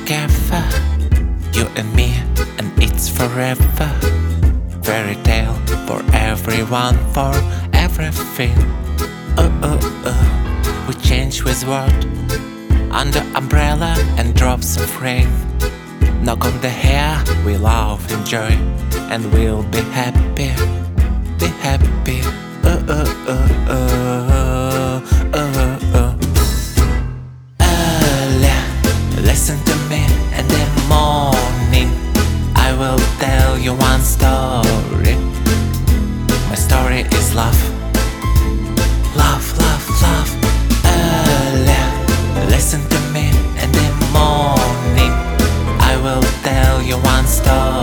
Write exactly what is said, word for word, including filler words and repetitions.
together, you and me, and it's forever. Fairy tale for everyone, for everything. Oh, oh, oh. We change with word under umbrella and drops of rain. Knock on the hair, we love, enjoy, and we'll be happy, be happy. Oh, oh, oh, oh, oh, oh, oh. Early, listen to me in the morning. I will tell you one story. My story is love, love, love, love. Early, listen to me in the morning. I will tell you one story.